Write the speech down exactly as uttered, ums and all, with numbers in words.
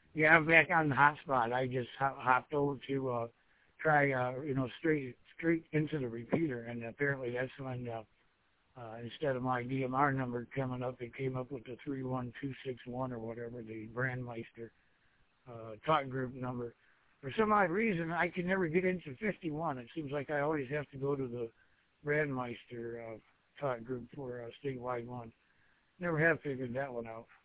Yeah, I'm back on the hotspot. I just hop, hopped over to uh, try, uh, you know, straight straight into the repeater, and apparently that's when uh, uh, instead of my D M R number coming up, it came up with the three one two six one or whatever, the Brandmeister uh, talk group number. For some odd reason, I can never get into fifty-one. It seems like I always have to go to the Brandmeister uh, talk group for a statewide one. Never have figured that one out.